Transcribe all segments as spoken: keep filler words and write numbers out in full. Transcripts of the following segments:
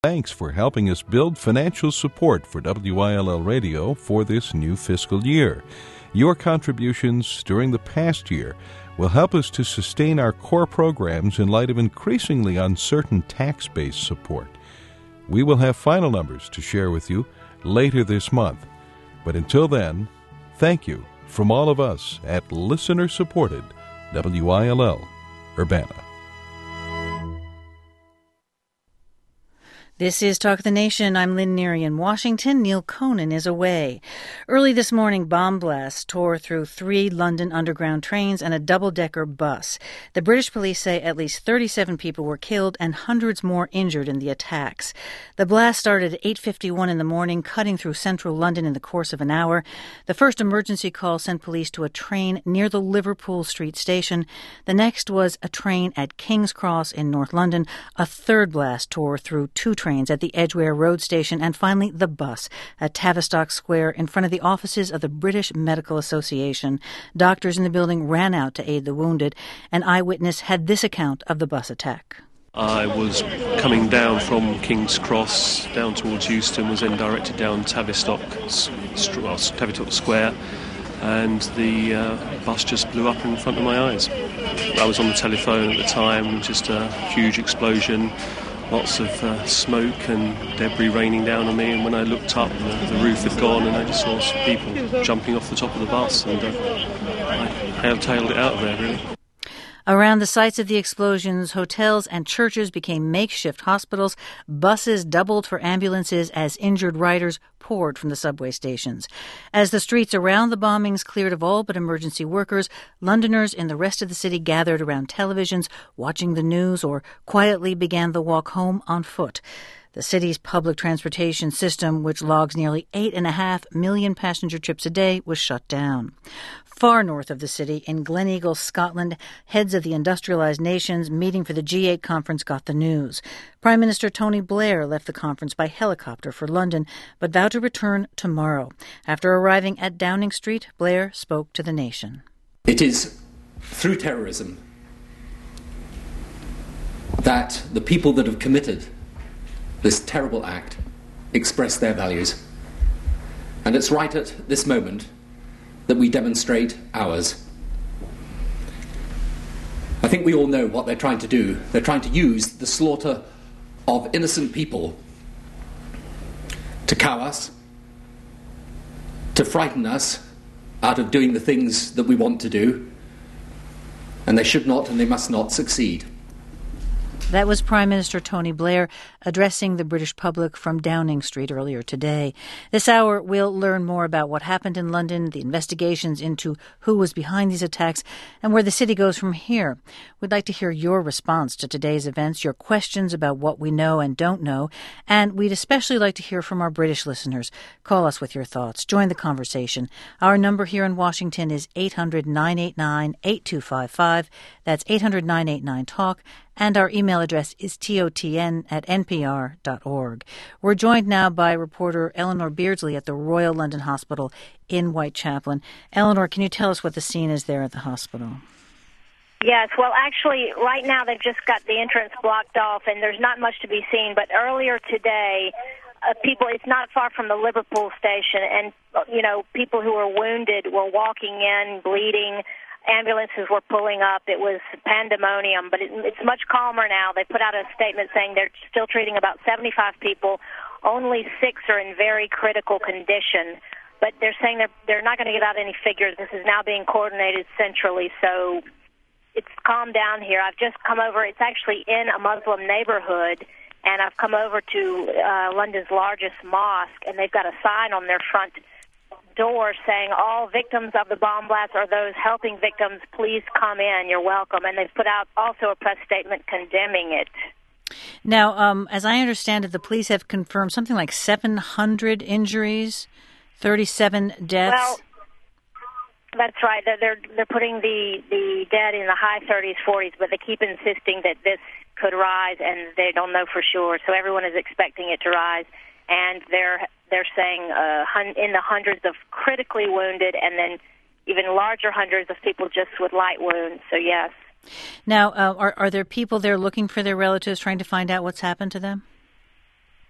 Thanks for helping us build financial support for W I L L Radio for this new fiscal year. Your contributions during the past year will help us to sustain our core programs in light of increasingly uncertain tax-based support. We will have final numbers to share with you later this month. But until then, thank you from all of us at listener-supported W I L L Urbana. This is Talk of the Nation. I'm Lynn Neary in Washington. Neil Conan is away. Early this morning, bomb blasts tore through three London Underground trains and a double-decker bus. The British police say at least thirty-seven people were killed and hundreds more injured in the attacks. The blast started at eight fifty-one in the morning, cutting through central London in the course of an hour. The first emergency call sent police to a train near the Liverpool Street station. The next was a train at King's Cross in North London. A third blast tore through two trains at the Edgware Road station, and finally the bus at Tavistock Square in front of the offices of the British Medical Association. Doctors in the building ran out to aid the wounded. An eyewitness had this account of the bus attack. I was coming down from King's Cross down towards Euston, was then directed down Tavistock, well, Tavistock Square, and the uh, bus just blew up in front of my eyes. I was on the telephone at the time, just a huge explosion. Lots of uh, smoke and debris raining down on me, and when I looked up, the, the roof had gone, and I just saw some people jumping off the top of the bus, and uh, I hail-tailed it out of there, really. Around the sites of the explosions, hotels and churches became makeshift hospitals. Buses doubled for ambulances as injured riders poured from the subway stations. As the streets around the bombings cleared of all but emergency workers, Londoners in the rest of the city gathered around televisions, watching the news, or quietly began the walk home on foot. The city's public transportation system, which logs nearly eight and a half million passenger trips a day, was shut down. Far north of the city, in Gleneagle, Scotland, heads of the industrialized nations meeting for the G eight conference got the news. Prime Minister Tony Blair left the conference by helicopter for London, but vowed to return tomorrow. After arriving at Downing Street, Blair spoke to the nation. It is through terrorism that the people that have committed this terrible act express their values. And it's right at this moment that we demonstrate ours. I think we all know what they're trying to do. They're trying to use the slaughter of innocent people to cow us, to frighten us out of doing the things that we want to do, and they should not and they must not succeed. That was Prime Minister Tony Blair addressing the British public from Downing Street earlier today. This hour, we'll learn more about what happened in London, the investigations into who was behind these attacks, and where the city goes from here. We'd like to hear your response to today's events, your questions about what we know and don't know, and we'd especially like to hear from our British listeners. Call us with your thoughts. Join the conversation. Our number here in Washington is eight hundred, nine eight nine, eight two five five. That's eight hundred, nine eight nine, talk. And our email address is totn at npr dot org. We're joined now by reporter Eleanor Beardsley at the Royal London Hospital in Whitechapel. Eleanor, can you tell us what the scene is there at the hospital? Yes, well, actually, right now they've just got the entrance blocked off, and there's not much to be seen. But earlier today, uh, people, it's not far from the Liverpool station, and, uh, you know, people who were wounded were walking in, bleeding. Ambulances were pulling up. It was pandemonium, but it, it's much calmer now. They put out a statement saying they're still treating about seventy-five people. Only six are in very critical condition, but they're saying they're, they're not going to give out any figures. This is now being coordinated centrally, so it's calmed down here. I've just come over. It's actually in a Muslim neighborhood, and I've come over to uh, London's largest mosque, and they've got a sign on their front door saying all victims of the bomb blast or those helping victims, please come in. You're welcome. And they've put out also a press statement condemning it. Now, um, as I understand it, the police have confirmed something like seven hundred injuries, thirty-seven deaths. Well, that's right. They're, they're, they're putting the, the dead in the high thirties, forties, but they keep insisting that this could rise, and they don't know for sure. So everyone is expecting it to rise. And they're they're saying uh, hun- in the hundreds of critically wounded, and then even larger hundreds of people just with light wounds. So yes. Now, uh, are are there people there looking for their relatives, trying to find out what's happened to them?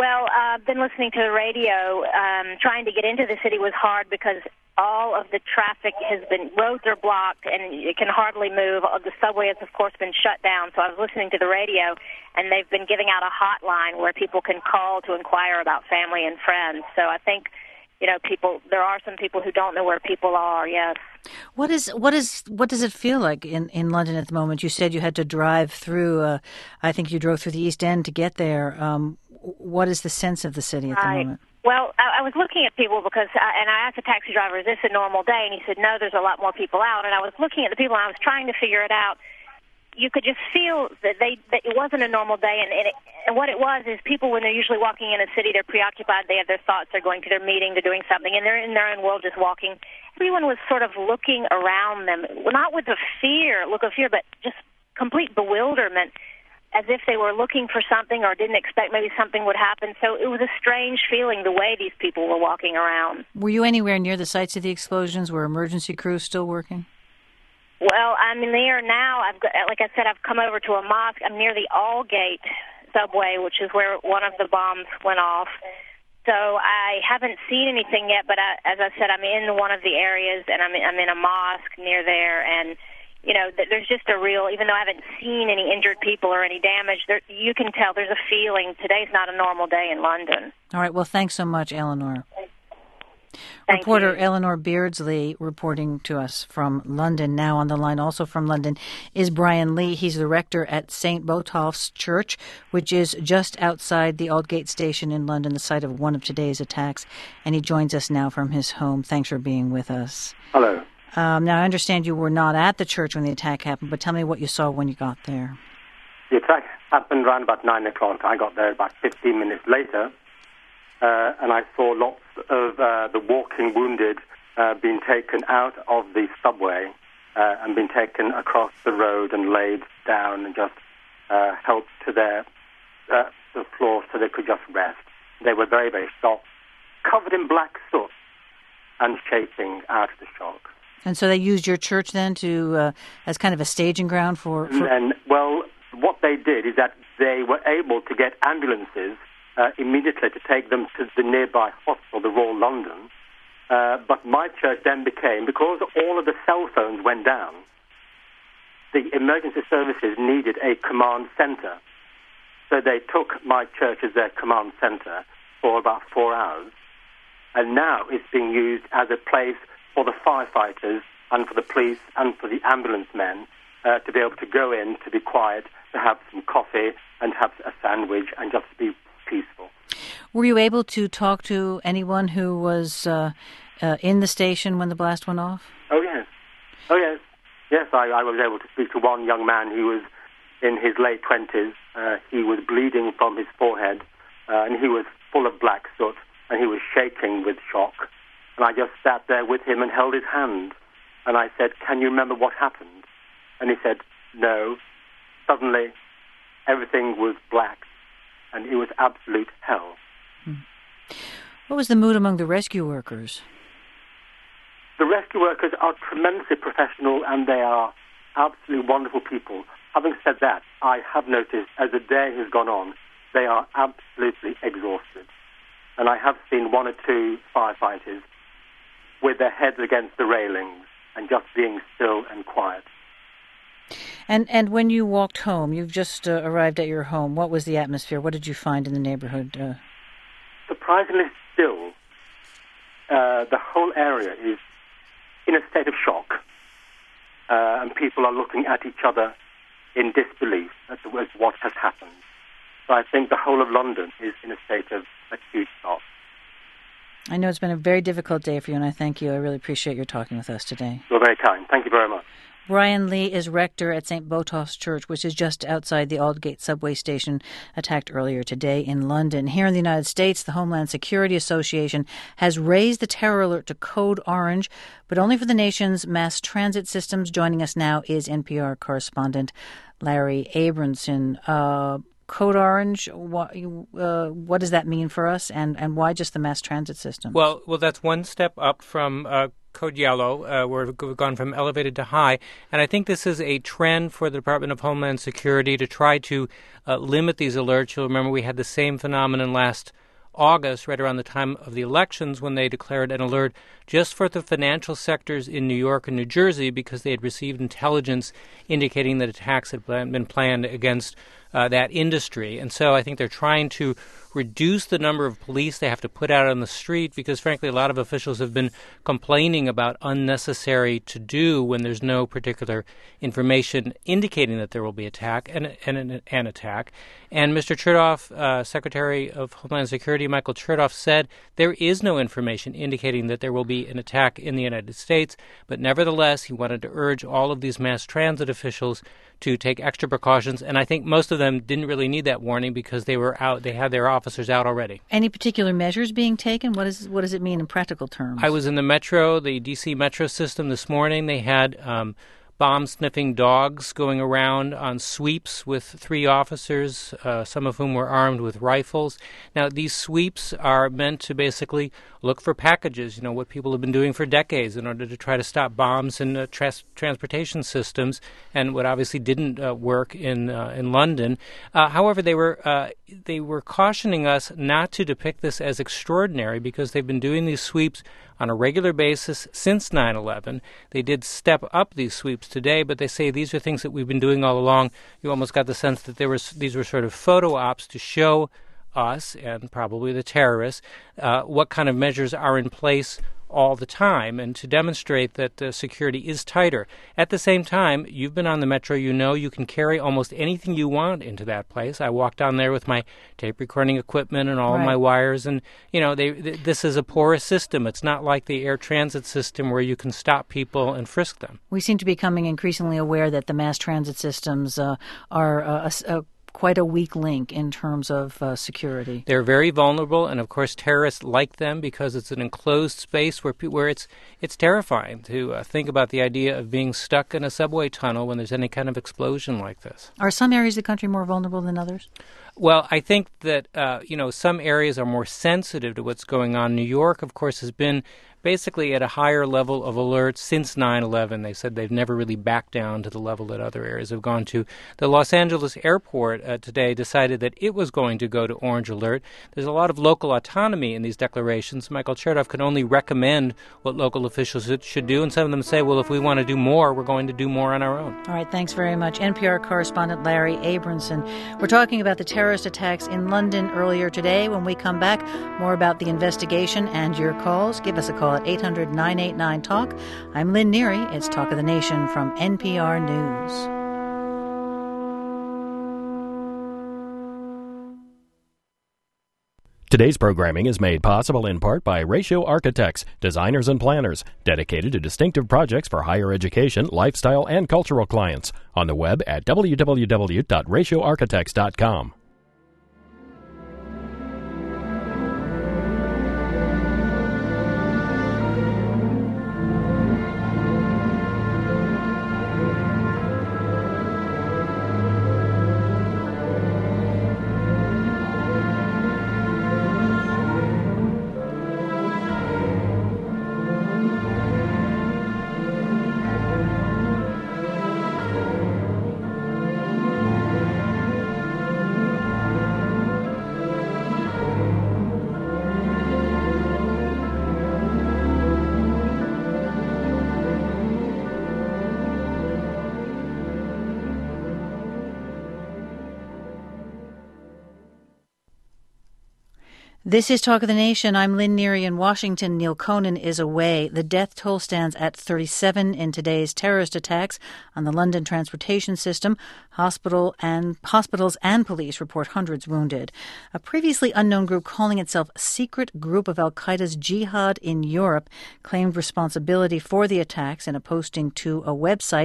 Well, uh, I've been listening to the radio. Um, trying to get into the city was hard because all of the traffic has been, roads are blocked and you can hardly move. The subway has, of course, been shut down. So I was listening to the radio, and they've been giving out a hotline where people can call to inquire about family and friends. So I think, you know, people, there are some people who don't know where people are, yes. What is what is what does it feel like in, in London at the moment? You said you had to drive through. Uh, I think you drove through the East End to get there. Um, what is the sense of the city at the right. moment? Well, I, I was looking at people because, I, and I asked the taxi driver, "Is this a normal day?" And he said, "No, there's a lot more people out." And I was looking at the people, and I was trying to figure it out. You could just feel that they that it wasn't a normal day, and, and, it, and what it was is people, when they're usually walking in a city, they're preoccupied, they have their thoughts, they're going to their meeting, they're doing something, and they're in their own world just walking. Everyone was sort of looking around them, not with a fear, look of fear, but just complete bewilderment, as if they were looking for something or didn't expect maybe something would happen. So it was a strange feeling the way these people were walking around. Were you anywhere near the sites of the explosions? Were emergency crews still working? Well, I'm near now. I've got, like I said, I've come over to a mosque. I'm near the Aldgate subway, which is where one of the bombs went off. So I haven't seen anything yet, but I, as I said, I'm in one of the areas, and I'm in, I'm in a mosque near there, and you know, there's just a real, even though I haven't seen any injured people or any damage, there, you can tell there's a feeling. Today's not a normal day in London. All right. Well, thanks so much, Eleanor. Thank Reporter you. Eleanor Beardsley reporting to us from London. Now on the line also from London is Brian Lee. He's the rector at Saint Botolph's Church, which is just outside the Aldgate station in London, the site of one of today's attacks. And he joins us now from his home. Thanks for being with us. Hello. Um, now, I understand you were not at the church when the attack happened, but tell me what you saw when you got there. The attack happened around about nine o'clock. I got there about fifteen minutes later, uh, and I saw lots of uh, the walking wounded uh, being taken out of the subway uh, and being taken across the road and laid down and just uh, helped to their uh, the floor so they could just rest. They were very, very shocked, covered in black soot and shaking out of the shock. And so they used your church then to uh, as kind of a staging ground for... for... And, well, what they did is that they were able to get ambulances uh, immediately to take them to the nearby hospital, the Royal London. Uh, but my church then became, because all of the cell phones went down, the emergency services needed a command centre. So they took my church as their command centre for about four hours. And now it's being used as a place for the firefighters and for the police and for the ambulance men uh, to be able to go in, to be quiet, to have some coffee and have a sandwich and just be peaceful. Were you able to talk to anyone who was uh, uh, in the station when the blast went off? Oh, yes. Oh, yes. Yes, I, I was able to speak to one young man who was in his late twenties. Uh, he was bleeding from his forehead, uh, and he was full of black soot, and he was shaking with shock. And I just sat there with him and held his hand. And I said, "Can you remember what happened?" And he said, "No." Suddenly, everything was black, and it was absolute hell. Hmm. What was the mood among the rescue workers? The rescue workers are tremendously professional, and they are absolutely wonderful people. Having said that, I have noticed as the day has gone on, they are absolutely exhausted. And I have seen one or two firefighters with their heads against the railings and just being still and quiet. And and when you walked home, you've just uh, arrived at your home, what was the atmosphere? What did you find in the neighborhood? Uh... Surprisingly still. Uh, the whole area is in a state of shock. Uh, and people are looking at each other in disbelief as to what has happened. So I think the whole of London is in a state of acute shock. I know it's been a very difficult day for you, and I thank you. I really appreciate your talking with us today. You're very kind. Thank you very much. Brian Lee is rector at Saint Botolph's Church, which is just outside the Aldgate subway station, attacked earlier today in London. Here in the United States, the Homeland Security Association has raised the terror alert to code orange, but only for the nation's mass transit systems. Joining us now is N P R correspondent Larry Abramson. Uh, code orange. What, uh, what does that mean for us, and, and why just the mass transit system? Well, well, that's one step up from uh, code yellow, uh, where we've gone from elevated to high. And I think this is a trend for the Department of Homeland Security to try to uh, limit these alerts. You'll remember we had the same phenomenon last August, right around the time of the elections, when they declared an alert just for the financial sectors in New York and New Jersey because they had received intelligence indicating that attacks had been planned against uh, that industry. And so I think they're trying to reduce the number of police they have to put out on the street because, frankly, a lot of officials have been complaining about unnecessary to do when there's no particular information indicating that there will be attack and, and an, an attack. And Mister Chertoff, uh, Secretary of Homeland Security, Michael Chertoff, said there is no information indicating that there will be an attack in the United States, but nevertheless, he wanted to urge all of these mass transit officials to take extra precautions, and I think most of them didn't really need that warning because they were out, they had their officers out already. Any particular measures being taken? What is what does it mean in practical terms? I was in the metro, the D C metro system this morning. They had um, bomb-sniffing dogs going around on sweeps with three officers, uh, some of whom were armed with rifles. Now, these sweeps are meant to basically look for packages, you know, what people have been doing for decades in order to try to stop bombs in uh, trans- transportation systems, and what obviously didn't uh, work in uh, in London. Uh, however, they were uh, they were cautioning us not to depict this as extraordinary because they've been doing these sweeps on a regular basis since nine eleven. They did step up these sweeps today, but they say these are things that we've been doing all along. You almost got the sense that there was these were sort of photo ops to show us and probably the terrorists uh, what kind of measures are in place all the time and to demonstrate that uh, security is tighter. At the same time, you've been on the metro, you know you can carry almost anything you want into that place. I walked down there with my tape recording equipment and all right. of my wires, and you know they th- this is a porous system. It's not like the air transit system where you can stop people and frisk them. We seem to be becoming increasingly aware that the mass transit systems uh, are uh, a, a quite a weak link in terms of uh, security. They're very vulnerable, and of course terrorists like them because it's an enclosed space where pe- where it's it's terrifying to uh, think about the idea of being stuck in a subway tunnel when there's any kind of explosion like this. Are some areas of the country more vulnerable than others? Well, I think that, uh, you know, some areas are more sensitive to what's going on. New York, of course, has been basically at a higher level of alert since nine eleven. They said they've never really backed down to the level that other areas have gone to. The Los Angeles airport uh, today decided that it was going to go to orange alert. There's a lot of local autonomy in these declarations. Michael Chertoff can only recommend what local officials should do, and some of them say, well, if we want to do more, we're going to do more on our own. All right, thanks very much. N P R correspondent Larry Abramson. We're talking about the terrorist attacks in London earlier today. When we come back, more about the investigation and your calls. Give us a call at eight hundred nine eight nine talk. I'm Lynn Neary. It's Talk of the Nation from N P R News. Today's programming is made possible in part by Ratio Architects, designers and planners, dedicated to distinctive projects for higher education, lifestyle, and cultural clients. On the web at w w w dot ratio architects dot com. This is Talk of the Nation. I'm Lynn Neary in Washington. Neil Conan is away. The death toll stands at thirty-seven in today's terrorist attacks on the London transportation system. Hospital and hospitals and police report hundreds wounded. A previously unknown group calling itself Secret Group of Al-Qaeda's Jihad in Europe claimed responsibility for the attacks in a posting to a website.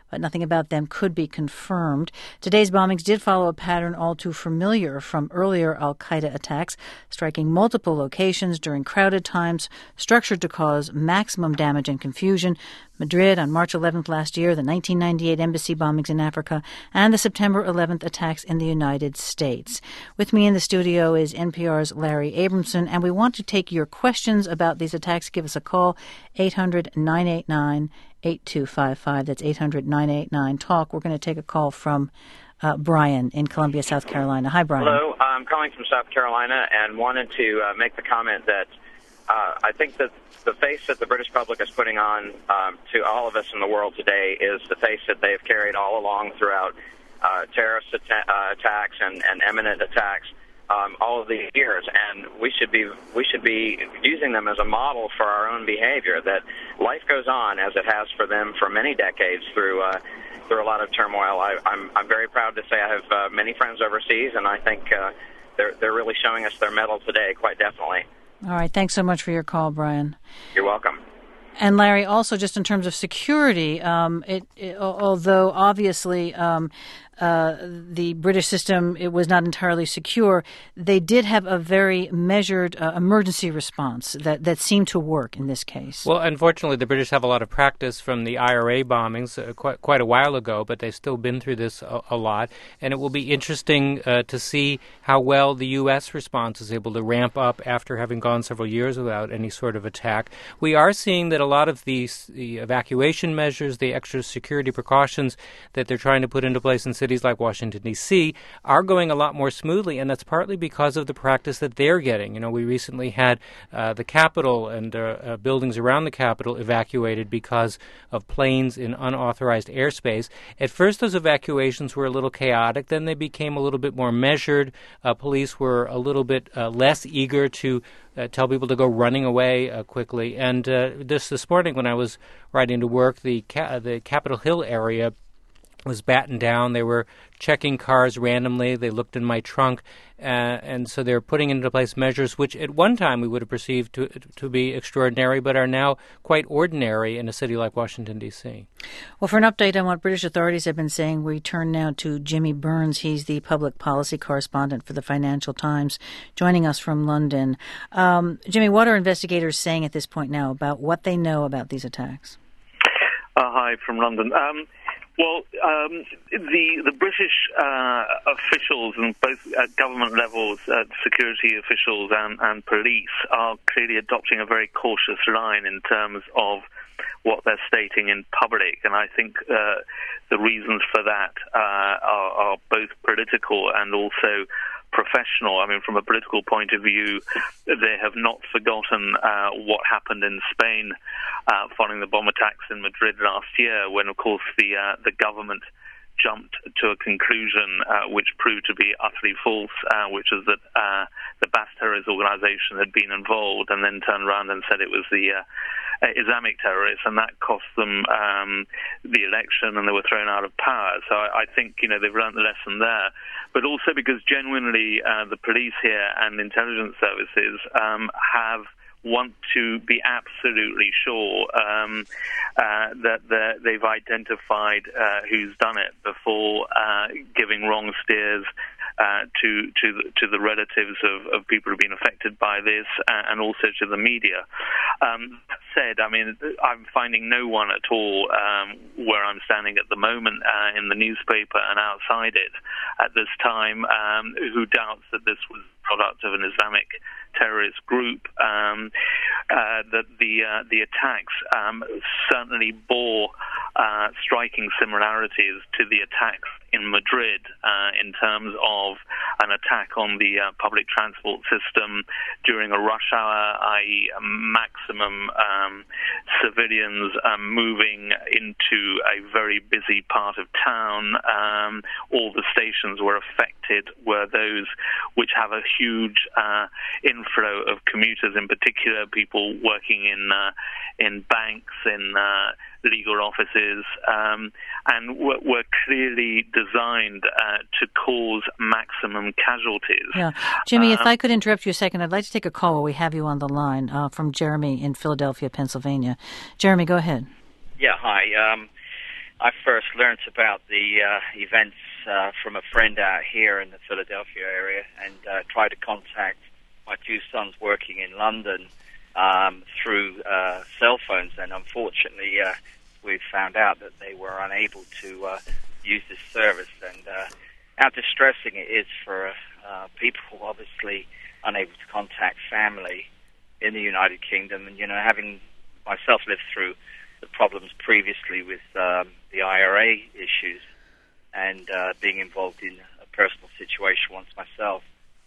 but nothing about them could be confirmed. Today's bombings did follow a pattern all too familiar from earlier al-Qaeda attacks, striking multiple locations during crowded times, structured to cause maximum damage and confusion. Madrid on March eleventh last year, the nineteen ninety-eight embassy bombings in Africa, and the September eleventh attacks in the United States. With me in the studio is N P R's Larry Abramson, and we want to take your questions about these attacks. Give us a call, eight hundred, nine eight nine, eight two five five. That's eight hundred, nine eight nine, TALK. We're going to take a call from uh, Brian in Columbia, South Carolina. Hi, Brian. Hello. I'm calling from South Carolina and wanted to uh, make the comment that uh, I think that the face that the British public is putting on um, to all of us in the world today is the face that they've carried all along throughout uh, terrorist atta- uh, attacks and, and imminent attacks um, all of these years, and we should be we should be using them as a model for our own behavior. That life goes on as it has for them for many decades through uh, through a lot of turmoil. I, I'm I'm very proud to say I have uh, many friends overseas, and I think uh, they're they're really showing us their mettle today, quite definitely. All right. Thanks so much for your call, Brian. You're welcome. And Larry, also just in terms of security, um, it, it, although obviously um, uh, the British system, it was not entirely secure, they did have a very measured uh, emergency response that, that seemed to work in this case. Well, unfortunately, the British have a lot of practice from the I R A bombings uh, quite, quite a while ago, but they've still been through this a, a lot. And it will be interesting uh, to see how well the U S response is able to ramp up after having gone several years without any sort of attack. We are seeing that a lot of these, the evacuation measures, the extra security precautions that they're trying to put into place in cities like Washington, D C are going a lot more smoothly, and that's partly because of the practice that they're getting. You know, we recently had uh, the Capitol and uh, uh, buildings around the Capitol evacuated because of planes in unauthorized airspace. At first, those evacuations were a little chaotic. Then they became a little bit more measured. Uh, police were a little bit uh, less eager to Uh, tell people to go running away uh, quickly. And uh, this this morning when I was riding to work, the ca- the Capitol Hill area was battened down. They were checking cars randomly. They looked in my trunk. Uh, and so they're putting into place measures which at one time we would have perceived to to be extraordinary, but are now quite ordinary in a city like Washington, D C. Well, for an update on what British authorities have been saying, we turn now to Jimmy Burns. He's the public policy correspondent for the Financial Times, joining us from London. Um, Jimmy, what are investigators saying at this point now about what they know about these attacks? Uh, hi, from London. Um, Well, um, the the British uh, officials, and both at government levels, uh, security officials and, and police, are clearly adopting a very cautious line in terms of what they're stating in public. And I think uh, the reasons for that uh, are, are both political and also professional. I mean, from a political point of view, they have not forgotten uh, what happened in Spain uh, following the bomb attacks in Madrid last year, when, of course, the uh, the government jumped to a conclusion uh, which proved to be utterly false, uh, which is that uh, the Basque terrorist organization had been involved, and then turned around and said it was the uh, Islamic terrorists, and that cost them um, the election, and they were thrown out of power. So I, I think, you know, they've learned the lesson there. But also because genuinely uh, the police here and intelligence services um, have want to be absolutely sure um, uh, that they've identified uh, who's done it before uh, giving wrong steers uh, to to the, to the relatives of, of people who've been affected by this, uh, and also to the media. Um, that said, I mean, I'm finding no one at all um, where I'm standing at the moment uh, in the newspaper and outside it at this time um, who doubts that this was the product of an Islamic terrorist group. Um, uh, that the uh, the attacks um, certainly bore uh, striking similarities to the attacks in Madrid uh, in terms of an attack on the uh, public transport system during a rush hour, that is maximum um, civilians um, moving into a very busy part of town. Um, all the stations were affected were those which have a huge uh, inflow of commuters, in particular people working in uh, in banks, in uh, legal offices, um, and were, were clearly designed uh, to cause maximum casualties. Yeah. Jimmy, um, if I could interrupt you a second, I'd like to take a call while we have you on the line uh, from Jeremy in Philadelphia, Pennsylvania. Jeremy, go ahead. Yeah, hi. Um, I first learned about the uh, events uh, from a friend out here in the Philadelphia area, and uh, tried to contact my two sons working in London um, through uh, cell phones, and unfortunately uh, we found out that they were unable to uh, use this service, and uh, how distressing it is for uh, people obviously unable to contact family in the United Kingdom, and you know, having myself lived through the problems previously with um, the I R A issues, and uh, being involved in a personal situation once myself.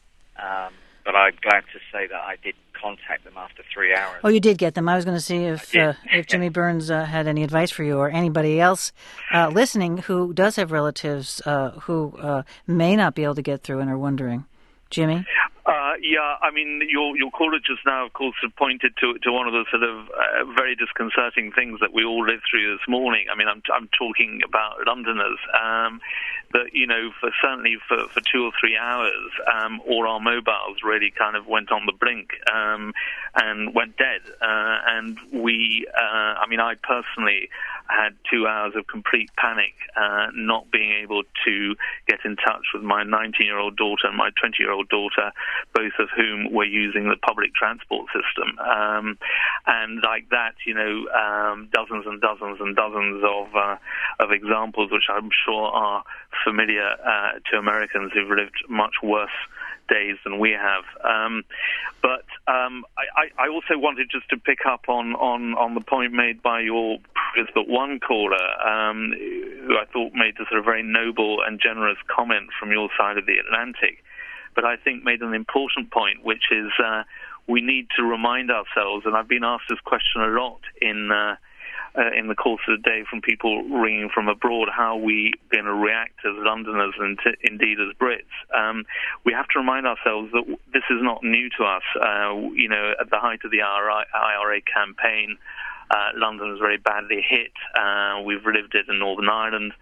Um, but I'm glad to say that I did contact them after three hours. Oh, you did get them. I was going to see if uh, if Jimmy Burns uh, had any advice for you, or anybody else uh, listening who does have relatives uh, who uh, may not be able to get through and are wondering. Jimmy? Uh, yeah, I mean, your your caller just now, of course, have pointed to to one of the sort of uh, very disconcerting things that we all lived through this morning. I mean, I'm I'm talking about Londoners. Um, that, you know, for certainly for, for two or three hours, um, all our mobiles really kind of went on the brink um, and went dead. Uh, and we, uh, I mean, I personally had two hours of complete panic, uh, not being able to get in touch with my nineteen-year-old daughter and my twenty-year-old daughter, both of whom were using the public transport system. Um, and like that, you know, um, dozens and dozens and dozens of uh, of examples, which I'm sure are familiar uh, to Americans who've lived much worse days than we have. Um, but um, I, I also wanted just to pick up on, on, on the point made by your previous but one caller, um, who I thought made a sort of very noble and generous comment from your side of the Atlantic. But I think made an important point, which is uh, we need to remind ourselves, and I've been asked this question a lot in uh, uh, in the course of the day from people ringing from abroad, how we going to react as Londoners and t- indeed as Brits. Um, we have to remind ourselves that this is not new to us. Uh, you know, at the height of the I R A campaign, Uh, London was very badly hit. Uh, we've lived it in Northern Ireland.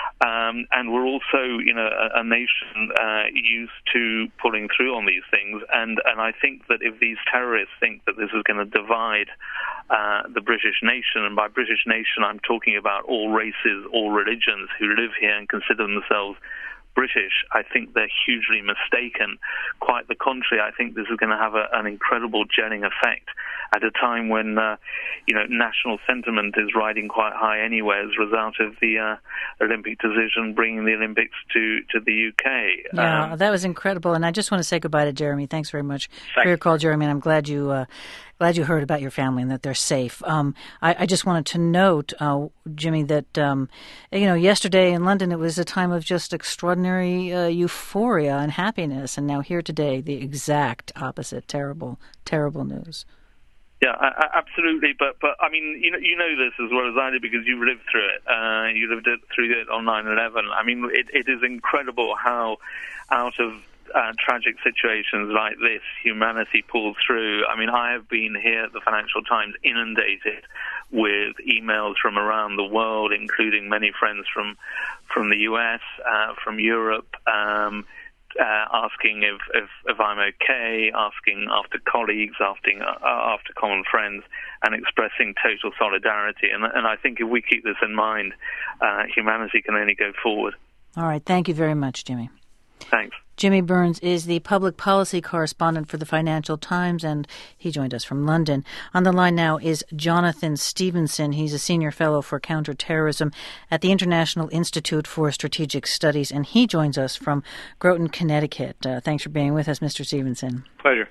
Um, and we're also, you know, a, a nation uh, used to pulling through on these things. And, and I think that if these terrorists think that this is going to divide uh, the British nation, and by British nation I'm talking about all races, all religions who live here and consider themselves British, I think they're hugely mistaken. Quite the contrary, I think this is going to have a, an incredible gelling effect at a time when, uh, you know, national sentiment is riding quite high anyway as a result of the uh, Olympic decision bringing the Olympics to, to the U K. Yeah, um, that was incredible. And I just want to say goodbye to Jeremy. Thanks very much Thanks. for your call, Jeremy. And I'm glad you uh, glad you heard about your family and that they're safe. Um, I, I just wanted to note, uh, Jimmy, that, um, you know, yesterday in London it was a time of just extraordinary uh, euphoria and happiness. And now here today, the exact opposite. Terrible, terrible news. Yeah, I, I, absolutely. But, but I mean, you know, you know this as well as I do because you've lived through it. Uh, you lived it, through it on nine eleven. I mean, it, it is incredible how out of uh, tragic situations like this, humanity pulls through. I mean, I have been here at the Financial Times inundated with emails from around the world, including many friends from from the U S, uh, from Europe, um, Uh, asking if, if, if I'm okay, asking after colleagues, asking uh, after common friends, and expressing total solidarity. And, and I think if we keep this in mind, uh, humanity can only go forward. All right. Thank you very much, Jimmy. Thanks. Jimmy Burns is the public policy correspondent for the Financial Times, and he joined us from London. On the line now is Jonathan Stevenson. He's a senior fellow for counterterrorism at the International Institute for Strategic Studies, and he joins us from Groton, Connecticut. Uh, thanks for being with us, Mister Stevenson. Pleasure.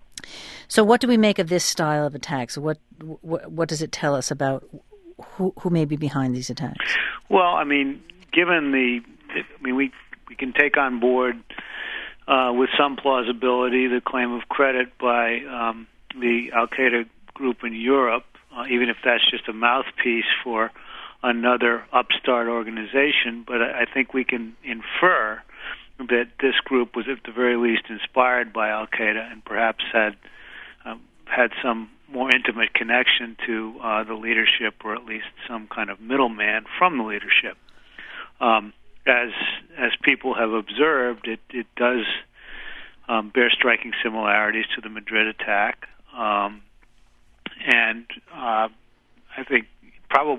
So what do we make of this style of attacks? What what, what does it tell us about who, who may be behind these attacks? Well, I mean, given the, I mean, we, we can take on board Uh, with some plausibility, the claim of credit by um, the Al-Qaeda group in Europe, uh, even if that's just a mouthpiece for another upstart organization. But I, I think we can infer that this group was at the very least inspired by Al-Qaeda and perhaps had um, had some more intimate connection to uh, the leadership, or at least some kind of middleman from the leadership. Um, As as people have observed, it, it does um, bear striking similarities to the Madrid attack. Um, and uh, I think probably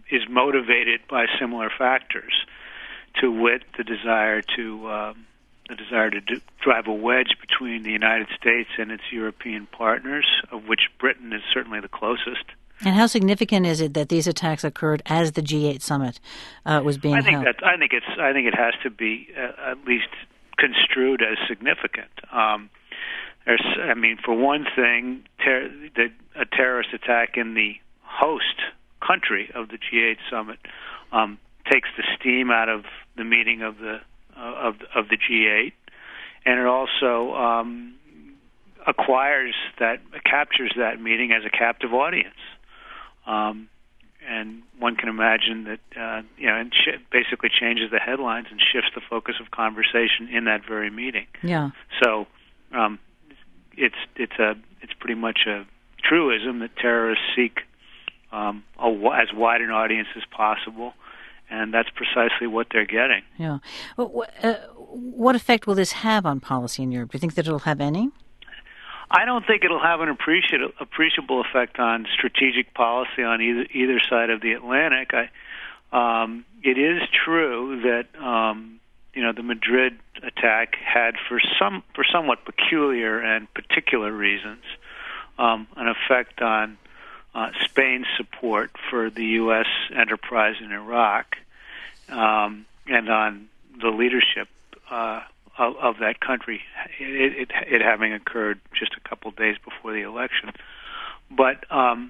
is motivated by similar factors, to wit, the desire to um, the desire to do, drive a wedge between the United States and its European partners, of which Britain is certainly the closest. And how significant is it that these attacks occurred as the G eight summit uh, was being I think held? That, I think it's. I think it has to be uh, at least construed as significant. Um, there's, I mean, for one thing, ter- the, a terrorist attack in the host country of the G eight summit um, takes the steam out of the meeting of the uh, of of the G eight, and it also um, acquires that captures that meeting as a captive audience. Um, and one can imagine that, uh, you know, and sh- basically changes the headlines and shifts the focus of conversation in that very meeting. Yeah. So um, it's it's a it's pretty much a truism that terrorists seek um, a, as wide an audience as possible, and that's precisely what they're getting. Yeah. Well, uh, what effect will this have on policy in Europe? Do you think that it'll have any? I don't think it'll have an appreciable, appreciable effect on strategic policy on either either side of the Atlantic. I, um, it is true that um, you know the Madrid attack had, for some for somewhat peculiar and particular reasons, um, an effect on uh, Spain's support for the U S enterprise in Iraq, um, and on the leadership Uh, Of, of that country, it, it, it having occurred just a couple of days before the election. But um,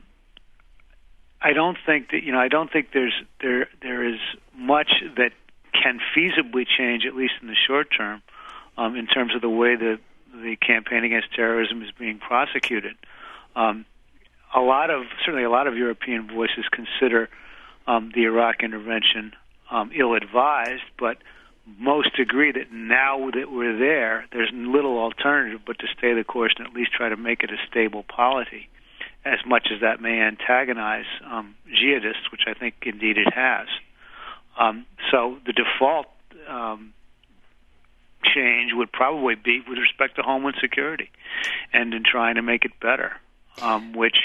I don't think that you know I don't think there's there there is much that can feasibly change, at least in the short term, um, in terms of the way the the campaign against terrorism is being prosecuted. Um, a lot of certainly a lot of European voices consider um, the Iraq intervention um, ill-advised, but most agree that now that we're there, there's little alternative but to stay the course and at least try to make it a stable polity, as much as that may antagonize um, jihadists, which I think indeed it has. Um, so the default um, change would probably be with respect to Homeland Security and in trying to make it better, um, which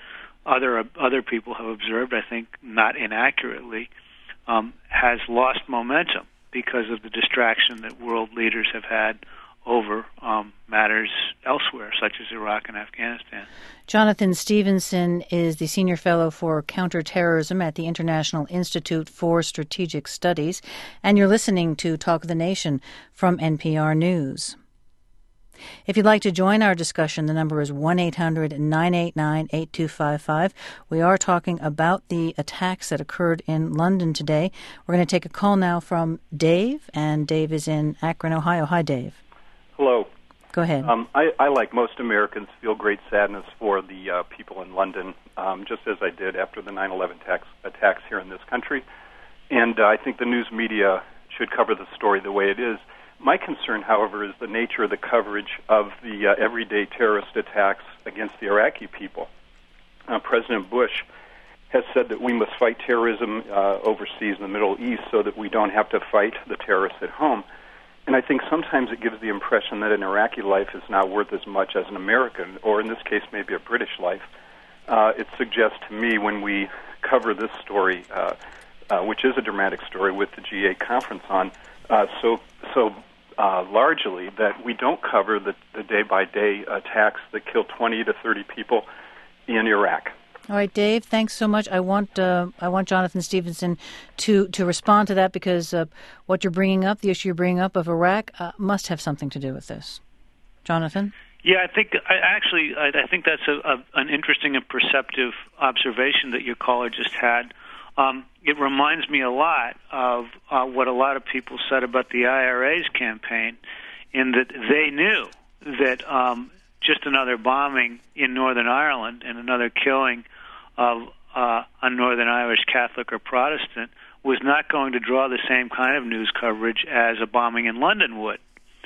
other other people have observed, I think not inaccurately, um, has lost momentum because of the distraction that world leaders have had over um, matters elsewhere, such as Iraq and Afghanistan. Jonathan Stevenson is the Senior Fellow for Counterterrorism at the International Institute for Strategic Studies, and you're listening to Talk of the Nation from N P R News. If you'd like to join our discussion, the number is one eight hundred nine eight nine eight two five five. We are talking about the attacks that occurred in London today. We're going to take a call now from Dave, and Dave is in Akron, Ohio. Hi, Dave. Hello. Go ahead. Um, I, I, like most Americans, feel great sadness for the uh, people in London, um, just as I did after the nine eleven attacks, attacks here in this country. And uh, I think the news media should cover the story the way it is. My concern, however, is the nature of the coverage of the uh, everyday terrorist attacks against the Iraqi people. Uh, President Bush has said that we must fight terrorism uh, overseas in the Middle East so that we don't have to fight the terrorists at home. And I think sometimes it gives the impression that an Iraqi life is not worth as much as an American, or in this case, maybe a British life. Uh, it suggests to me when we cover this story, uh, uh, which is a dramatic story with the G eight conference on, uh, so so uh, largely that we don't cover the, the day-by-day attacks that kill twenty to thirty people in Iraq. All right, Dave, thanks so much. I want uh, I want Jonathan Stevenson to, to respond to that because uh, what you're bringing up, the issue you're bringing up of Iraq, uh, must have something to do with this. Jonathan? Yeah, I think I actually I, I think that's a, a, an interesting and perceptive observation that your caller just had. Um, it reminds me a lot of uh, what a lot of people said about the I R A's campaign, in that they knew that um, just another bombing in Northern Ireland and another killing of uh, a Northern Irish Catholic or Protestant was not going to draw the same kind of news coverage as a bombing in London would.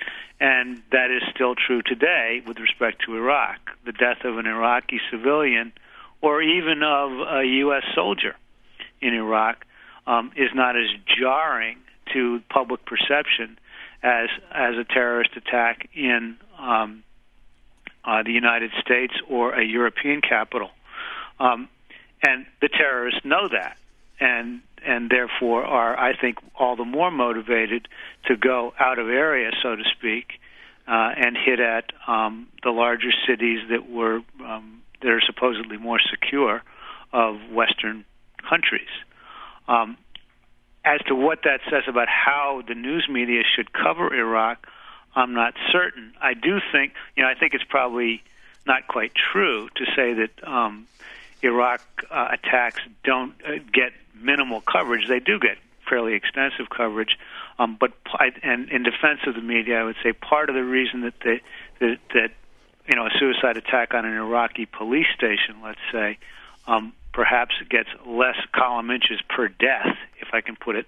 And that is still true today with respect to Iraq. The death of an Iraqi civilian or even of a U S soldier in Iraq um, is not as jarring to public perception as as a terrorist attack in um, uh, the United States or a European capital. Um, and the terrorists know that. and and therefore are, I think, all the more motivated to go out of area, so to speak, uh, and hit at um, the larger cities that were um, that are supposedly more secure of Western countries. Um, as to what that says about how the news media should cover Iraq, I'm not certain. I do think, you know, I think it's probably not quite true to say that um, Iraq uh, attacks don't uh, get minimal coverage. They do get fairly extensive coverage. Um, but I, and in defense of the media, I would say part of the reason that they, that, that you know a suicide attack on an Iraqi police station, let's say, um, perhaps it gets less column inches per death, if I can put it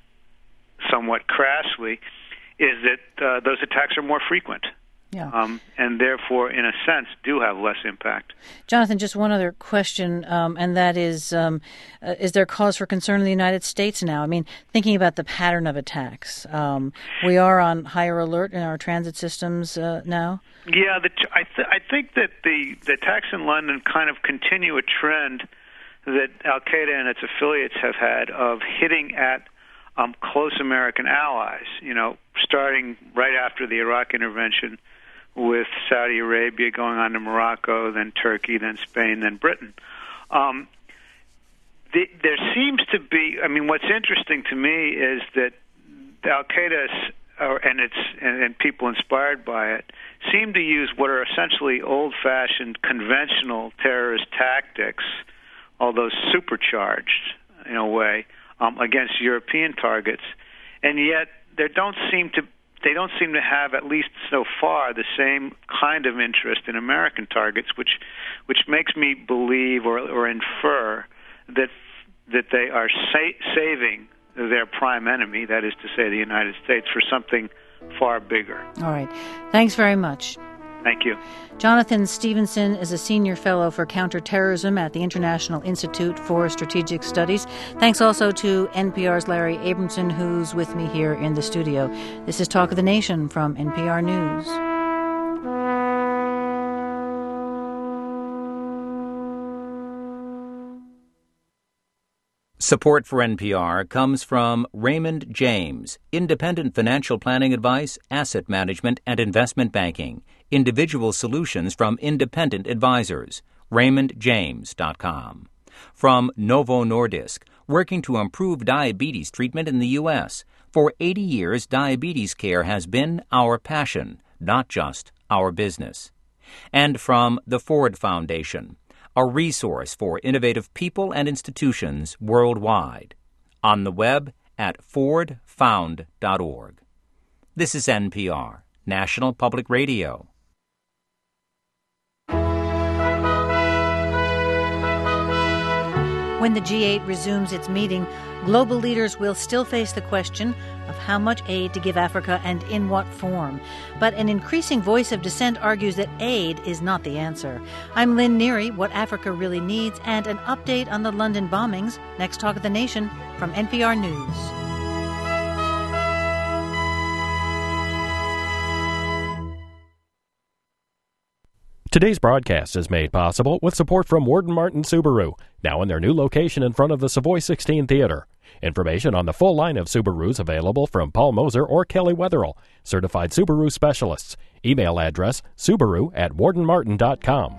somewhat crassly, is that uh, those attacks are more frequent. Yeah. Um, and therefore, in a sense, do have less impact. Jonathan, just one other question, um, and that is, um, uh, is there cause for concern in the United States now? I mean, thinking about the pattern of attacks, um, we are on higher alert in our transit systems uh, now? Yeah, the, I, th- I think that the, the attacks in London kind of continue a trend that Al-Qaeda and its affiliates have had of hitting at um, close American allies, you know, starting right after the Iraq intervention, with Saudi Arabia going on to Morocco, then Turkey, then Spain, then Britain. Um, the, there seems to be, I mean, what's interesting to me is that Al-Qaeda uh, and, its, and, and people inspired by it seem to use what are essentially old-fashioned conventional terrorist tactics, although supercharged in a way, um, against European targets. And yet there don't seem to They don't seem to have, at least so far, the same kind of interest in American targets, which which makes me believe or, or infer that that they are sa- saving their prime enemy, that is to say the United States, for something far bigger. All right. Thanks very much. Thank you. Jonathan Stevenson is a senior fellow for counterterrorism at the International Institute for Strategic Studies. Thanks also to N P R's Larry Abramson, who's with me here in the studio. This is Talk of the Nation from N P R News. Support for N P R comes from Raymond James, independent financial planning advice, asset management, and investment banking. Individual solutions from independent advisors. raymond james dot com. From Novo Nordisk, working to improve diabetes treatment in the U S. For eighty years, diabetes care has been our passion, not just our business. And from the Ford Foundation, a resource for innovative people and institutions worldwide. On the web at ford found dot org. This is N P R, National Public Radio. When the G eight resumes its meeting, global leaders will still face the question of how much aid to give Africa and in what form. But an increasing voice of dissent argues that aid is not the answer. I'm Lynn Neary, What Africa Really Needs, and an update on the London bombings. Next Talk of the Nation from N P R News. Today's broadcast is made possible with support from Warden Martin Subaru, now in their new location in front of the Savoy sixteen Theater. Information on the full line of Subarus available from Paul Moser or Kelly Wetherill, certified Subaru specialists. Email address subaru at warden martin dot com.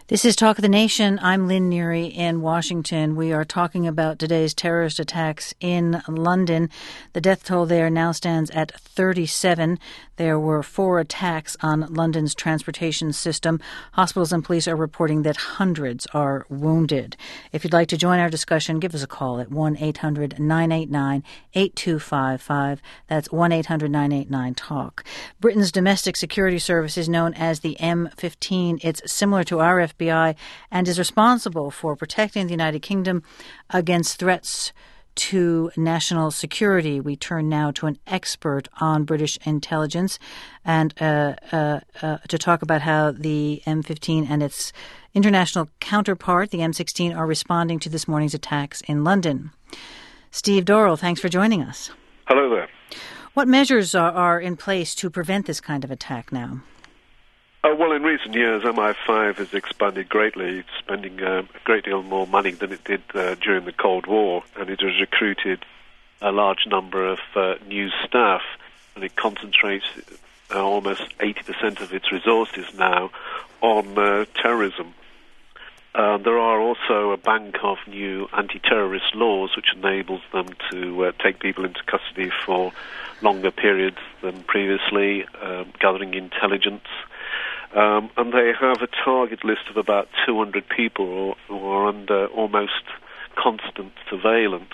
This is Talk of the Nation. I'm Lynn Neary in Washington. We are talking about today's terrorist attacks in London. The death toll there now stands at thirty-seven. There were four attacks on London's transportation system. Hospitals and police are reporting that hundreds are wounded. If you'd like to join our discussion, give us a call at one eight hundred nine eight nine eight two five five. That's one eight hundred nine eight nine talk. Britain's domestic security service is known as the M fifteen. It's similar to our F B I and is responsible for protecting the United Kingdom against threats to national security. We turn now to an expert on British intelligence and uh, uh, uh, to talk about how the M fifteen and its international counterpart, the M sixteen, are responding to this morning's attacks in London. Steve Dorrell, thanks for joining us. Hello there. What measures are, are in place to prevent this kind of attack now? Uh, well, in recent years, M I five has expanded greatly, spending uh, a great deal more money than it did uh, during the Cold War, and it has recruited a large number of uh, new staff, and it concentrates uh, almost eighty percent of its resources now on uh, terrorism. Uh, there are also a bank of new anti-terrorist laws which enables them to uh, take people into custody for longer periods than previously, uh, gathering intelligence. Um, and they have a target list of about two hundred people who are under almost constant surveillance.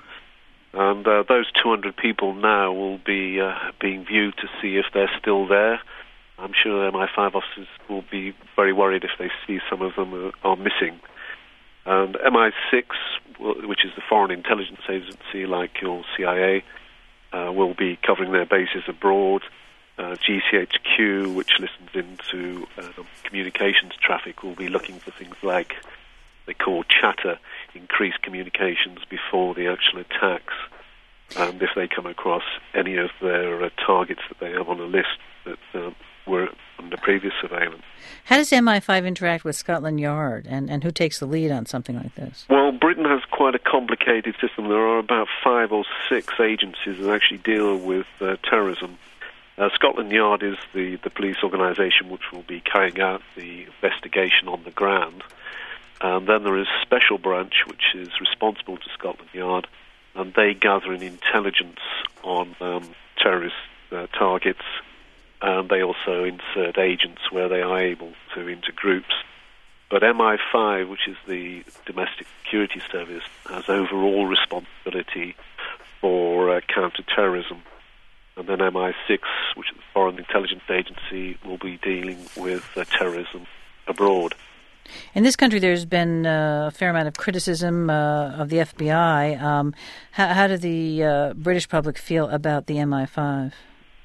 And uh, those two hundred people now will be uh, being viewed to see if they're still there. I'm sure M I five officers will be very worried if they see some of them are, are missing. And M I six, which is the Foreign Intelligence Agency like your C I A, uh, will be covering their bases abroad. Uh, G C H Q, which listens into uh, communications traffic, will be looking for things like they call chatter, increased communications before the actual attacks. And if they come across any of their uh, targets that they have on a list that uh, were under previous surveillance. How does M I five interact with Scotland Yard, and, and who takes the lead on something like this? Well, Britain has quite a complicated system. There are about five or six agencies that actually deal with uh, terrorism. Uh, Scotland Yard is the, the police organisation which will be carrying out the investigation on the ground. And then there is Special Branch, which is responsible to Scotland Yard, and they gather in intelligence on um, terrorist uh, targets, and they also insert agents where they are able to into groups. But M I five, which is the domestic security service, has overall responsibility for uh, counter-terrorism. And then M I six, which is the Foreign Intelligence Agency, will be dealing with uh, terrorism abroad. In this country, there's been uh, a fair amount of criticism uh, of the F B I. Um, how, how do the uh, British public feel about the M I five?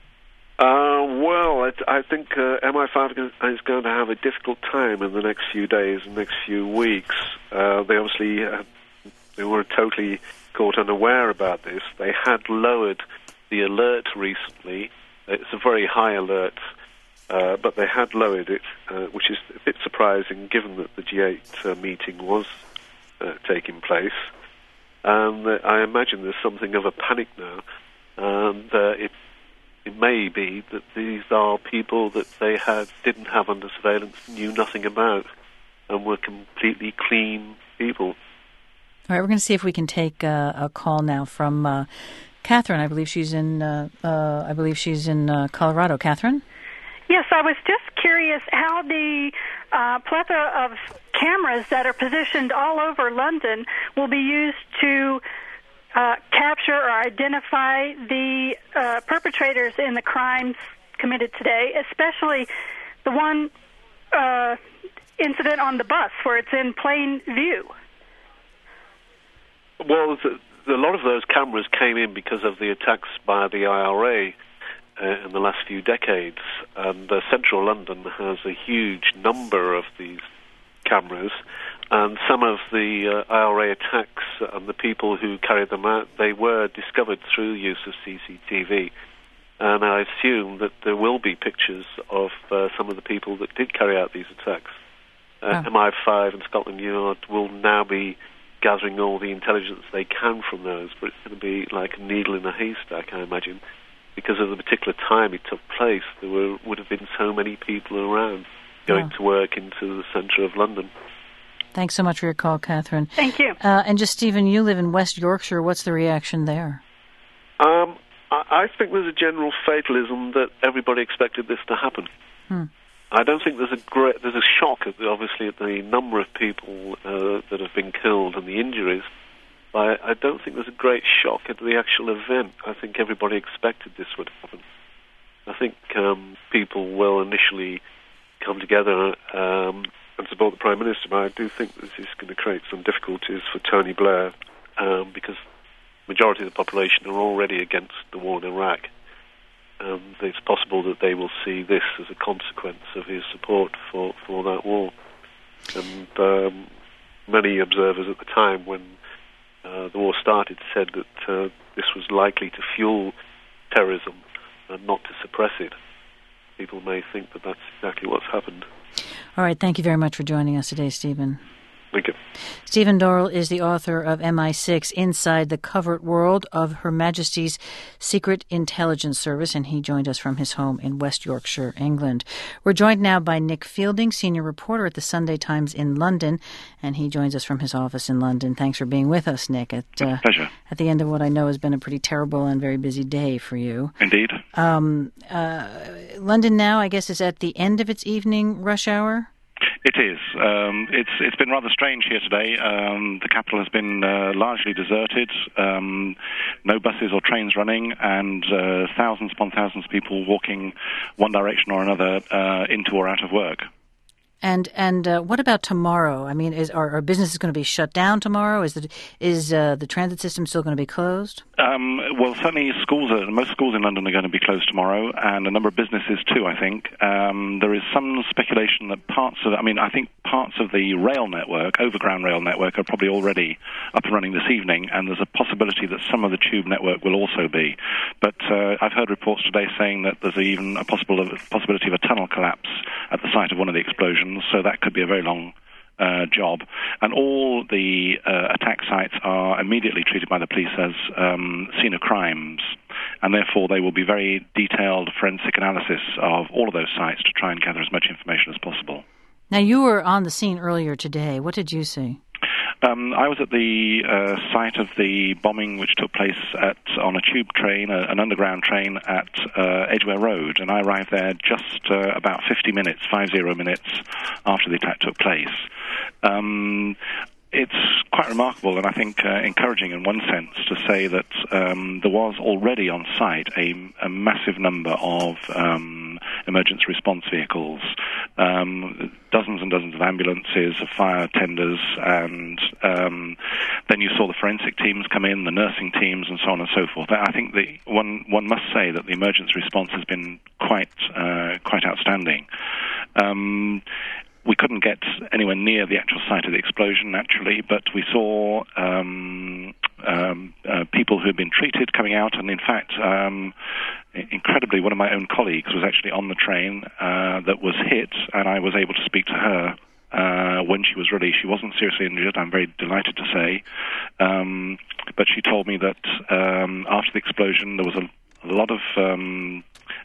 Uh, well, it, I think uh, M I five is going to have a difficult time in the next few days and next few weeks. Uh, they obviously uh, they were totally caught unaware about this. They had lowered the alert recently. It's a very high alert, uh, but they had lowered it, uh, which is a bit surprising given that the G eight uh, meeting was uh, taking place. And uh, I imagine there's something of a panic now, and uh, it it may be that these are people that they had didn't have under surveillance, knew nothing about, and were completely clean people. All right, we're going to see if we can take uh, a call now from Uh Catherine, I believe she's in. Uh, uh, I believe she's in uh, Colorado. Catherine. Yes, I was just curious how the uh, plethora of cameras that are positioned all over London will be used to uh, capture or identify the uh, perpetrators in the crimes committed today, especially the one uh, incident on the bus where it's in plain view. Well, the A lot of those cameras came in because of the attacks by the I R A uh, in the last few decades, and uh, central London has a huge number of these cameras, and some of the uh, I R A attacks and the people who carried them out, they were discovered through use of C C T V, and I assume that there will be pictures of uh, some of the people that did carry out these attacks. Uh, oh. M I five and Scotland Yard will now be gathering all the intelligence they can from those, but it's going to be like a needle in a haystack, I imagine, because of the particular time it took place. There were, would have been so many people around. going Oh. to work into the centre of London. Thanks so much for your call, Catherine. Thank you. Uh, and just, Stephen, you live in West Yorkshire. What's the reaction there? Um, I, I think there's a general fatalism that everybody expected this to happen. Hmm. I don't think there's a great, there's a shock, at the, obviously, at the number of people uh, that have been killed and the injuries. But I, I don't think there's a great shock at the actual event. I think everybody expected this would happen. I think um, people will initially come together um, and support the Prime Minister, but I do think this is going to create some difficulties for Tony Blair um, because the majority of the population are already against the war in Iraq. Um, it's possible that they will see this as a consequence of his support for, for that war. And um, many observers at the time when uh, the war started said that uh, this was likely to fuel terrorism and not to suppress it. People may think that that's exactly what's happened. All right, thank you very much for joining us today, Stephen. Thank you. Stephen Dorrell is the author of M I six, Inside the Covert World of Her Majesty's Secret Intelligence Service, and he joined us from his home in West Yorkshire, England. We're joined now by Nick Fielding, senior reporter at the Sunday Times in London, and he joins us from his office in London. Thanks for being with us, Nick. At, uh, pleasure. At the end of what I know has been a pretty terrible and very busy day for you. Indeed. Um, uh, London now, I guess, is at the end of its evening rush hour? It is. Um, it's it's been rather strange here today. Um, the capital has been uh, largely deserted, um, no buses or trains running, and uh, thousands upon thousands of people walking one direction or another uh, into or out of work. And and uh, what about tomorrow? I mean, is are, are businesses going to be shut down tomorrow? Is the is uh, the transit system still going to be closed? Um, well, certainly schools are, most schools in London are going to be closed tomorrow, and a number of businesses too, I think. Um, there is some speculation that parts of, I mean, I think parts of the rail network, overground rail network, are probably already up and running this evening, and there's a possibility that some of the tube network will also be. But uh, I've heard reports today saying that there's even a possible possibility of a tunnel collapse at the site of one of the explosions, so that could be a very long Uh, job. And all the uh, attack sites are immediately treated by the police as um, scene of crimes, and therefore they will be very detailed forensic analysis of all of those sites to try and gather as much information as possible. Now, you were on the scene earlier today. What did you see? Um, I was at the uh, site of the bombing which took place at on a tube train, a, an underground train at uh, Edgware Road, and I arrived there just uh, about fifty minutes, five zero minutes after the attack took place. Um, it's quite remarkable and I think uh, encouraging in one sense to say that um, there was already on site a, a massive number of um, emergency response vehicles, um, dozens and dozens of ambulances, of fire tenders, and um, then you saw the forensic teams come in, the nursing teams, and so on and so forth. I think the one one must say that the emergency response has been quite uh, quite outstanding. Um, We couldn't get anywhere near the actual site of the explosion, naturally, but we saw um, um, uh, people who had been treated coming out, and in fact, um, incredibly, one of my own colleagues was actually on the train uh, that was hit, and I was able to speak to her uh, when she was released. She wasn't seriously injured, I'm very delighted to say, um, but she told me that um, after the explosion there was a, a lot of Um,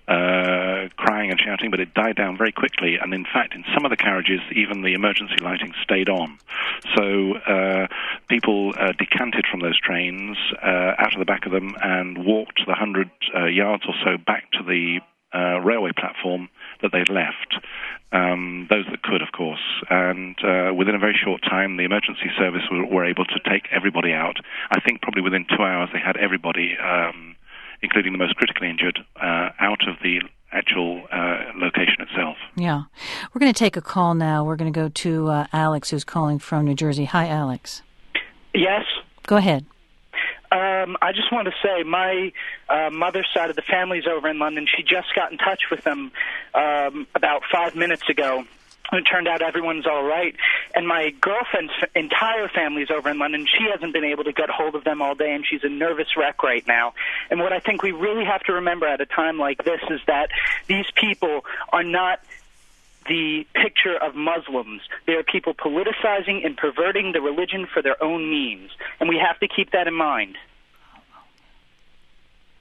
Uh, crying and shouting, but it died down very quickly, and in fact in some of the carriages even the emergency lighting stayed on. So uh, people uh, decanted from those trains uh, out of the back of them and walked the hundred uh, yards or so back to the uh, railway platform that they'd left. Um, those that could, of course, and uh, within a very short time the emergency service were, were able to take everybody out. I think probably within two hours they had everybody um, including the most critically injured, uh, out of the actual uh, location itself. Yeah. We're going to take a call now. We're going to go to uh, Alex, who's calling from New Jersey. Hi, Alex. Yes? Go ahead. Um, I just want to say my uh, mother's side of the family's over in London. She just got in touch with them um, about five minutes ago. It turned out everyone's all right. And my girlfriend's entire family's over in London. She hasn't been able to get hold of them all day, and she's a nervous wreck right now. And what I think we really have to remember at a time like this is that these people are not the picture of Muslims. They are people politicizing and perverting the religion for their own means. And we have to keep that in mind.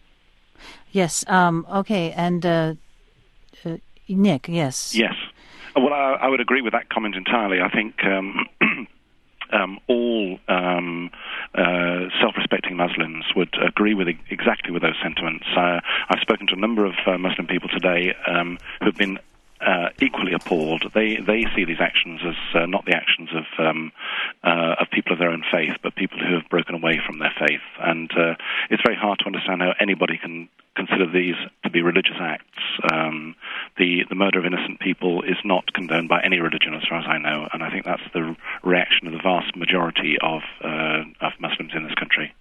Yes. Um, okay. And uh, uh, Nick, yes. Yes. Well, I, I would agree with that comment entirely. I think um, um, all um, uh, self-respecting Muslims would agree with exactly with those sentiments. Uh, I've spoken to a number of uh, Muslim people today um, who've been Uh, equally appalled. They they see these actions as uh, not the actions of um, uh, of people of their own faith, but people who have broken away from their faith. And uh, it's very hard to understand how anybody can consider these to be religious acts. Um, the the murder of innocent people is not condoned by any religion, as far as I know, and I think that's the reaction of the vast majority of uh, of Muslims in this country.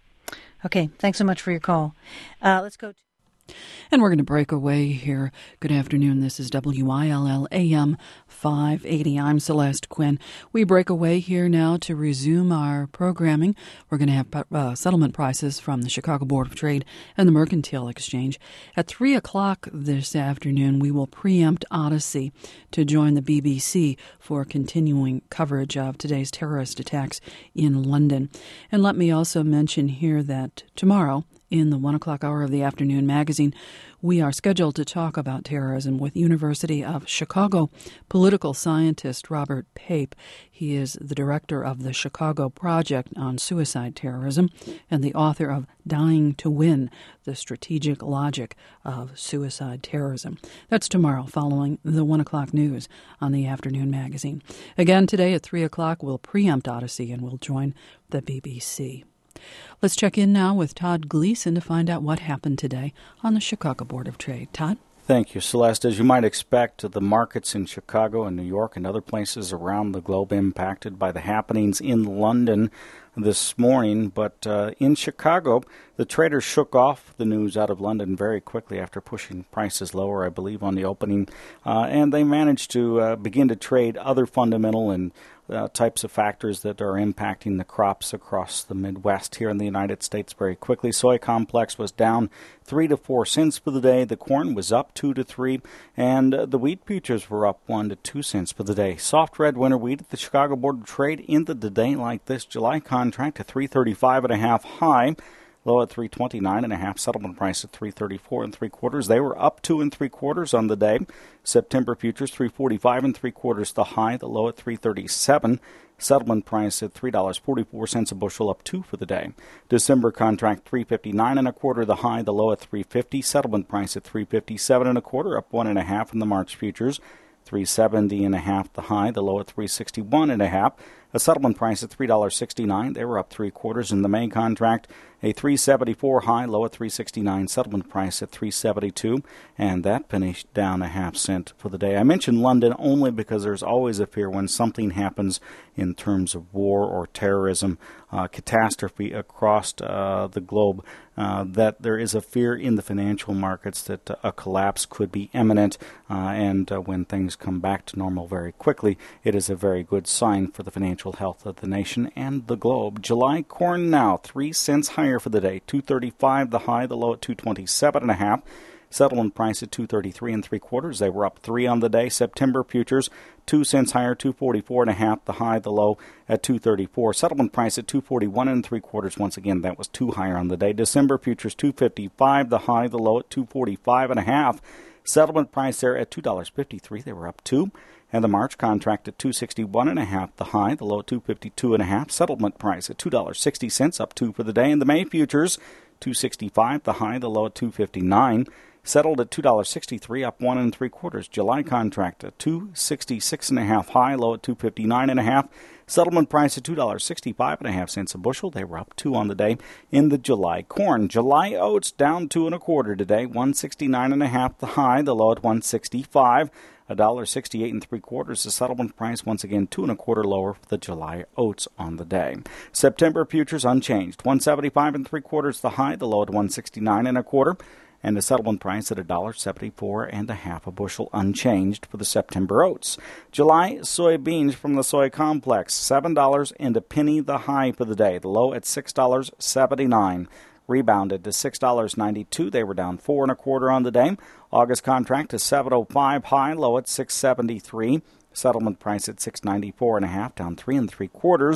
Okay, thanks so much for your call. Uh, let's go to And we're going to break away here. Good afternoon. This is W I L L A M five eighty. I'm Celeste Quinn. We break away here now to resume our programming. We're going to have uh, settlement prices from the Chicago Board of Trade and the Mercantile Exchange. At three o'clock this afternoon, we will preempt Odyssey to join the B B C for continuing coverage of today's terrorist attacks in London. And let me also mention here that tomorrow, in the one o'clock hour of the afternoon magazine, we are scheduled to talk about terrorism with University of Chicago political scientist Robert Pape. He is the director of the Chicago Project on Suicide Terrorism and the author of Dying to Win, The Strategic Logic of Suicide Terrorism. That's tomorrow following the one o'clock news on the afternoon magazine. Again, today at three o'clock, we'll preempt Odyssey and we'll join the B B C. Let's check in now with Todd Gleason to find out what happened today on the Chicago Board of Trade. Todd? Thank you, Celeste. As you might expect, the markets in Chicago and New York and other places around the globe impacted by the happenings in London this morning. But uh, in Chicago, the traders shook off the news out of London very quickly after pushing prices lower, I believe, on the opening. Uh, and they managed to uh, begin to trade other fundamental and Uh, types of factors that are impacting the crops across the Midwest here in the United States very quickly. Soy complex was down three to four cents for the day. The corn was up two to three, and uh, the wheat futures were up one to two cents for the day. Soft red winter wheat at the Chicago Board of Trade ended the day like this. July contract at three thirty-five and a half high. Low at three twenty-nine and a half, settlement price at three thirty-four and three quarters. They were up two and three quarters on the day. September futures three forty-five and three quarters the high, the low at three thirty-seven. Settlement price at three dollars and forty-four cents a bushel, up two for the day. December contract three fifty-nine and a quarter the high, the low at three fifty. Settlement price at three fifty-seven and a quarter, up one and a half in the March futures. three seventy and a half the high, the low at three sixty-one and a half. A settlement price at three dollars and sixty-nine. They were up three quarters in the May contract. A three seventy-four high, low at three sixty-nine. Settlement price at three seventy-two, and that finished down a half cent for the day. I mention London only because there's always a fear when something happens in terms of war or terrorism, uh, catastrophe across uh, the globe, uh, that there is a fear in the financial markets that uh, a collapse could be imminent, uh, and uh, when things come back to normal very quickly, it is a very good sign for the financial health of the nation and the globe. July corn now three cents higher for the day, two thirty-five the high, the low at two twenty-seven and a half. Settlement price at two thirty-three and three quarters. They were up three on the day. September futures two cents higher, two forty-four and a half. The high, the low at two thirty-four. Settlement price at two forty-one and three quarters. Once again, that was two higher on the day. December futures two fifty-five. The high, the low at two forty-five and a half. Settlement price there at two dollars and fifty-three. They were up two. And the March contract at two sixty-one and a half. The high, the low at two fifty-two and a half. Settlement price at two dollars and sixty cents, up two for the day. And the May futures two sixty-five. The high, the low at two fifty-nine. Settled at two dollars and sixty-three, up one and three quarters. July contract at two sixty-six and a half high, low at two fifty-nine and a half. Settlement price at two dollars and sixty-five and a half cents a bushel. They were up two on the day in the July corn. July oats down two and a quarter today, one sixty-nine and a half the high, the low at one sixty-five. A dollar sixty-eight and three quarters. The settlement price once again two and a quarter lower for the July oats on the day. September futures unchanged, one seventy-five and three quarters the high, the low at one sixty-nine and a quarter. And the settlement price at a dollar seventy-four and a half a bushel, unchanged for the September oats. July soybeans from the soy complex, seven dollars and a penny the high for the day, the low at six dollars and seventy-nine. Rebounded to six dollars and ninety-two. They were down four and a quarter on the day. August contract is seven oh five high, low at six seventy-three. Settlement price at six ninety-four and a half, down three and three quarters.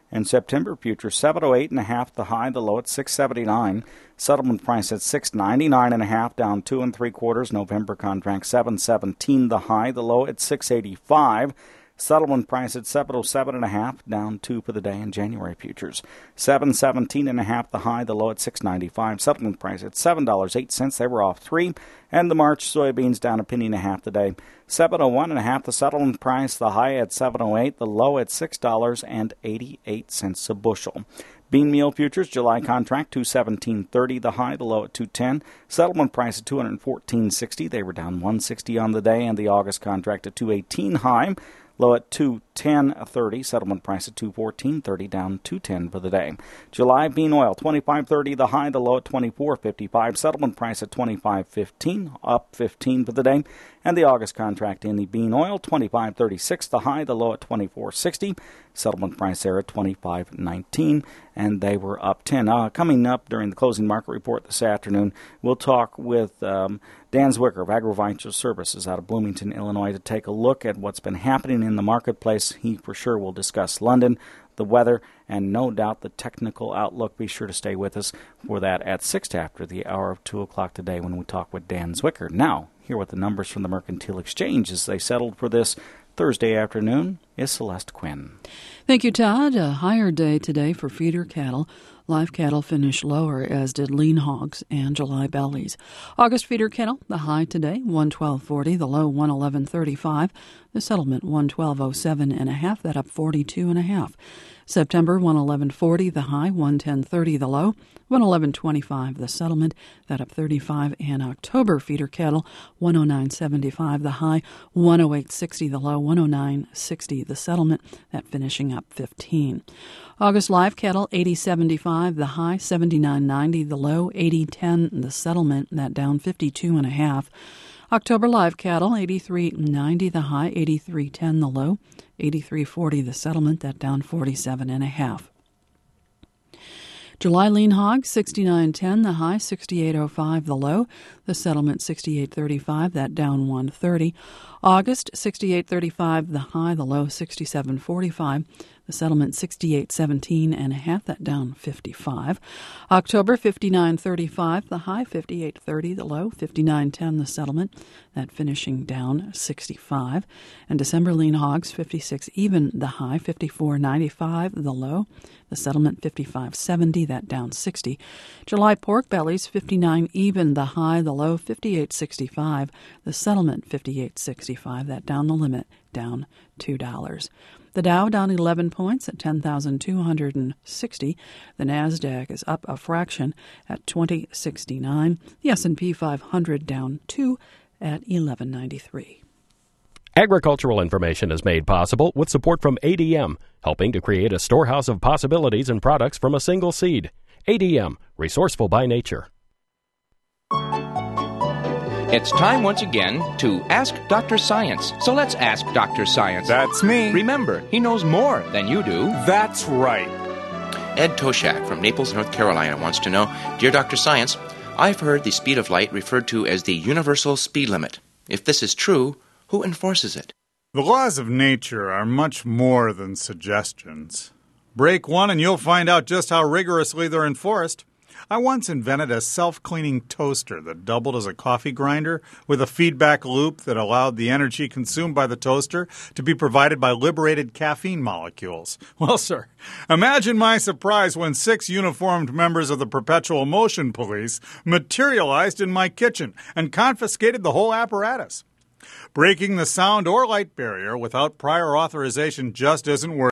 And September futures seven oh eight and a half, the high, the low at six seventy-nine. Settlement price at six ninety-nine and a half, down two and three quarters. November contract seven seventeen, the high, the low at six eighty-five. Settlement price at seven oh seven and a half, down two for the day in January futures. seven seventeen and a half, the high, the low at six ninety-five. Settlement price at seven dollars and eight cents. They were off three. And the March soybeans down a penny and a half today. seven oh one and a half, the settlement price, the high at seven oh eight, the low at six dollars and eighty-eight cents a bushel. Bean meal futures, July contract two seventeen thirty, the high, the low at two ten. Settlement price at two fourteen sixty. They were down one sixty on the day, and the August contract at two eighteen high, low at two ten thirty. Settlement price at two fourteen thirty, down two ten for the day. July bean oil twenty-five thirty, the high, the low at twenty-four fifty-five. Settlement price at twenty-five fifteen, up fifteen for the day. And the August contract in the bean oil twenty-five thirty-six, the high, the low at twenty-four sixty. Settlement price there at twenty-five nineteen, and they were up ten. Uh, coming up during the closing market report this afternoon, we'll talk with um, Dan Zwicker of Agricultural Services out of Bloomington, Illinois, to take a look at what's been happening in the marketplace. He for sure will discuss London, the weather, and no doubt the technical outlook. Be sure to stay with us for that at six after the hour of two o'clock today when we talk with Dan Zwicker. Now, here with the numbers from the Mercantile Exchange as they settled for this Thursday afternoon is Celeste Quinn. Thank you, Todd. A higher day today for feeder cattle. Live cattle finished lower, as did lean hogs and July bellies. August feeder cattle, the high today, one twelve forty, the low one eleven thirty-five. The settlement one twelve oh seven and a half, that up forty-two and a half. September one eleven forty, the high, one ten thirty, the low, one eleven twenty-five, the settlement, that up thirty-five. And October feeder cattle, one oh nine seventy-five, the high, one oh eight sixty, the low, one oh nine sixty, the settlement, that finishing up fifteen. August live cattle, eighty seventy-five, the high, seventy-nine ninety, the low, eighty ten, the settlement, that down fifty-two and a half. October live cattle, eighty-three ninety, the high, eighty-three ten, the low, eighty-three forty, the settlement, that down forty-seven and a half. July lean hog, sixty-nine ten, the high, sixty-eight oh five, the low, the settlement, sixty-eight thirty-five, that down one thirty. August, sixty-eight thirty-five, the high, the low, sixty-seven forty-five. The settlement sixty-eight seventeen and a half, that down fifty-five. October fifty-nine thirty-five, the high fifty-eight thirty, the low fifty-nine ten, the settlement, that finishing down sixty-five. And December lean hogs fifty-six even, the high fifty-four ninety-five, the low, the settlement fifty-five seventy, that down sixty. July pork bellies fifty-nine even, the high, the low fifty-eight sixty-five, the settlement fifty-eight sixty-five, that down the limit, down two dollars. The Dow down eleven points at ten thousand two hundred sixty. The Nasdaq is up a fraction at twenty sixty-nine. The S and P five hundred down two at eleven ninety-three. Agricultural information is made possible with support from A D M, helping to create a storehouse of possibilities and products from a single seed. A D M, resourceful by nature. It's time once again to Ask Doctor Science. So let's ask Doctor Science. That's me. Remember, he knows more than you do. That's right. Ed Toshak from Naples, North Carolina wants to know, Dear Doctor Science, I've heard the speed of light referred to as the universal speed limit. If this is true, who enforces it? The laws of nature are much more than suggestions. Break one and you'll find out just how rigorously they're enforced. I once invented a self-cleaning toaster that doubled as a coffee grinder with a feedback loop that allowed the energy consumed by the toaster to be provided by liberated caffeine molecules. Well, sir, imagine my surprise when six uniformed members of the Perpetual Motion Police materialized in my kitchen and confiscated the whole apparatus. Breaking the sound or light barrier without prior authorization just isn't worth